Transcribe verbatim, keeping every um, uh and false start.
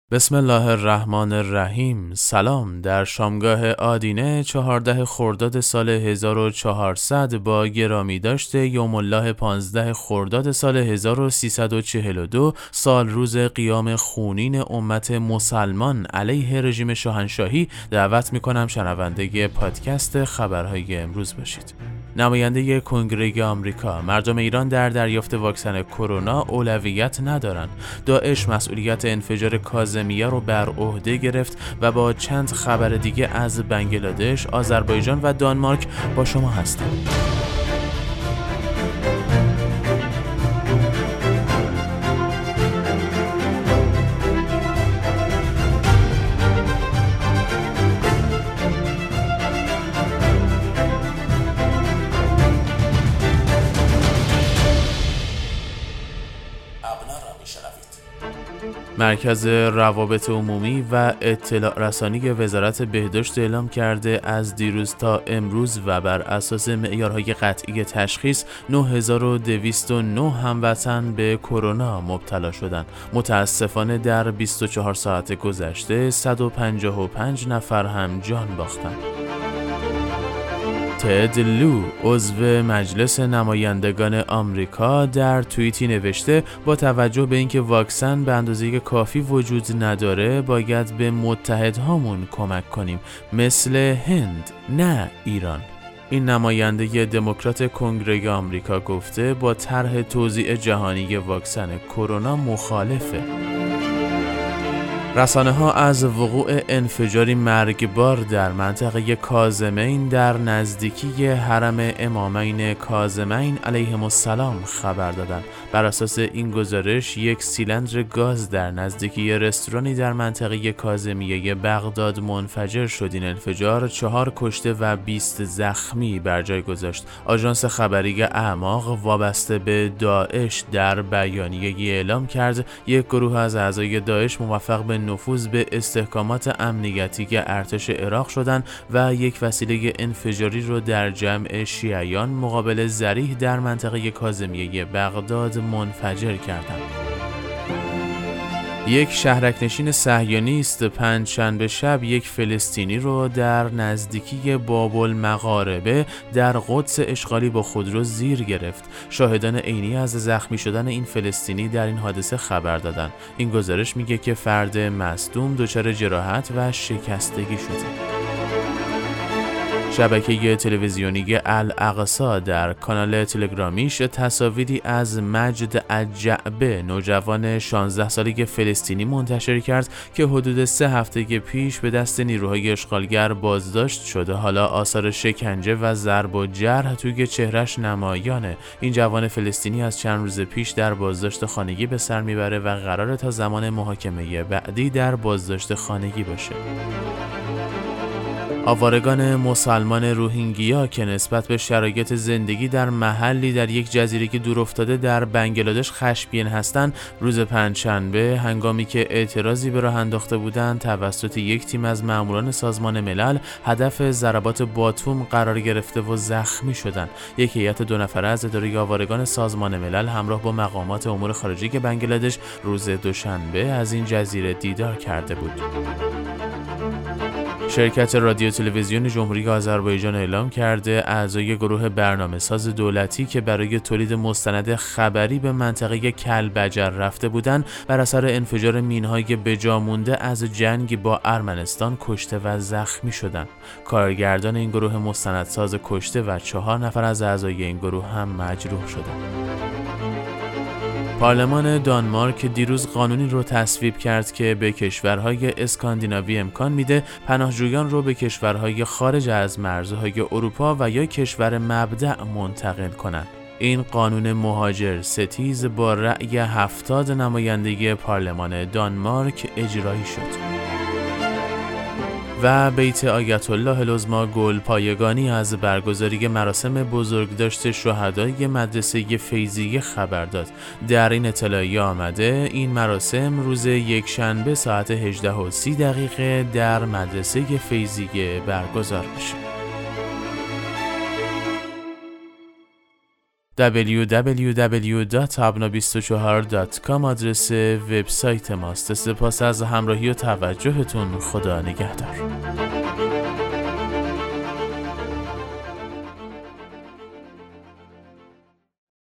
بسم الله الرحمن الرحیم. سلام. در شامگاه آدینه چهارده خرداد سال هزار و چهارصد با گرامی داشته یوم الله پانزده خرداد سال هزار و سیصد و چهل و دو سال روز قیام خونین امت مسلمان علیه رژیم شاهنشاهی دعوت میکنم شنونده پادکست خبرهای امروز باشید. نماینده کنگره آمریکا: مردم ایران در دریافت واکسن کرونا اولویت ندارند. داعش مسئولیت انفجار کاظمیه رو بر عهده گرفت و با چند خبر دیگه از بنگلادش، آذربایجان و دانمارک با شما هستم. مرکز روابط عمومی و اطلاع رسانی وزارت بهداشت اعلام کرده از دیروز تا امروز و بر اساس معیارهای قطعی تشخیص نه هزار و دویست و نه هموطن به کرونا مبتلا شدند. متاسفانه در بیست و چهار ساعت گذشته صد و پنجاه و پنج نفر هم جان باختند. تد لو، عضو مجلس نمایندگان آمریکا، در توییتی نوشته با توجه به اینکه واکسن به اندازه کافی وجود نداره باید به متحدهامون کمک کنیم، مثل هند، نه ایران. این نماینده دموکرات کنگره آمریکا گفته با طرح توزیع جهانی واکسن کرونا مخالفه. رسانه ها از وقوع انفجاری مرگبار در منطقه کاظمین در نزدیکی حرم امامین کاظمین علیهم السلام خبر دادند. بر اساس این گزارش یک سیلندر گاز در نزدیکی رستورانی در منطقه کاظمیه بغداد منفجر شد. این انفجار چهار کشته و بیست زخمی بر جای گذاشت. آژانس خبری اعماق وابسته به داعش در بیانیه‌ای اعلام کرد یک گروه از اعضای داعش موفق به نفوذ به استحکامات امنیتی ارتش عراق شدند و یک وسیله انفجاری رو در جمع شیعیان مقابل ذریح در منطقه کاظمیه بغداد منفجر کردند. یک شهرک‌نشین صهیونیست پنجشنبه شب یک فلسطینی رو در نزدیکی باب المغاربه در قدس اشغالی با خودرو زیر گرفت. شاهدان عینی از زخمی شدن این فلسطینی در این حادثه خبر دادند. این گزارش میگه که فرد مصدوم دچار جراحت و شکستگی شده. شبکه تلویزیونی الاقصی در کانال تلگرامیش تصاویری از مجد الجعبه، نوجوان شانزده ساله فلسطینی منتشر کرد که حدود سه هفته پیش به دست نیروهای اشغالگر بازداشت شده. حالا آثار شکنجه و ضرب و جرح توی چهرهش نمایانه. این جوان فلسطینی از چند روز پیش در بازداشت خانگی به سر میبره و قراره تا زمان محاکمه بعدی در بازداشت خانگی باشه. آوارگان مسلمان روهینگیا که نسبت به شرایط زندگی در محلی در یک جزیره دورافتاده در بنگلادش خشمگین هستند، روز پنجشنبه هنگامی که اعتراضی به راه انداخته بودند توسط یک تیم از ماموران سازمان ملل هدف ضربات باتوم قرار گرفته و زخمی شدند. یک هیئت دو نفره از اداره آوارگان سازمان ملل همراه با مقامات امور خارجه بنگلادش روز دوشنبه از این جزیره دیدار کرده بود. شرکت رادیو تلویزیون جمهوری آذربایجان اعلام کرده اعضای گروه برنامه‌ساز دولتی که برای تولید مستند خبری به منطقه کلبجر رفته بودند بر اثر انفجار مین‌های بجا مونده از جنگ با ارمنستان کشته و زخمی شدند. کارگردان این گروه مستندساز کشته و چهار نفر از اعضای این گروه هم مجروح شدند. پارلمان دانمارک دیروز قانونی رو تصویب کرد که به کشورهای اسکاندیناوی امکان میده پناهجویان رو به کشورهای خارج از مرزهای اروپا و یا کشور مبدأ منتقل کنند. این قانون مهاجر ستیز با رأی هفتاد نماینده پارلمان دانمارک اجرایی شد. و بیت آیت الله العظمی گلپایگانی از برگزاری مراسم بزرگداشت شهدای مدرسه فیضیه خبر داد. در این اطلاعیه آمده این مراسم روز یکشنبه ساعت هجده و سی دقیقه در مدرسه فیضیه برگزار میشه. دبلیو دبلیو دبلیو دات ابنا بیست و چهار دات کام آدرس وبسایت ماست. سپاس از همراهی و توجهتون. خدا نگهدار.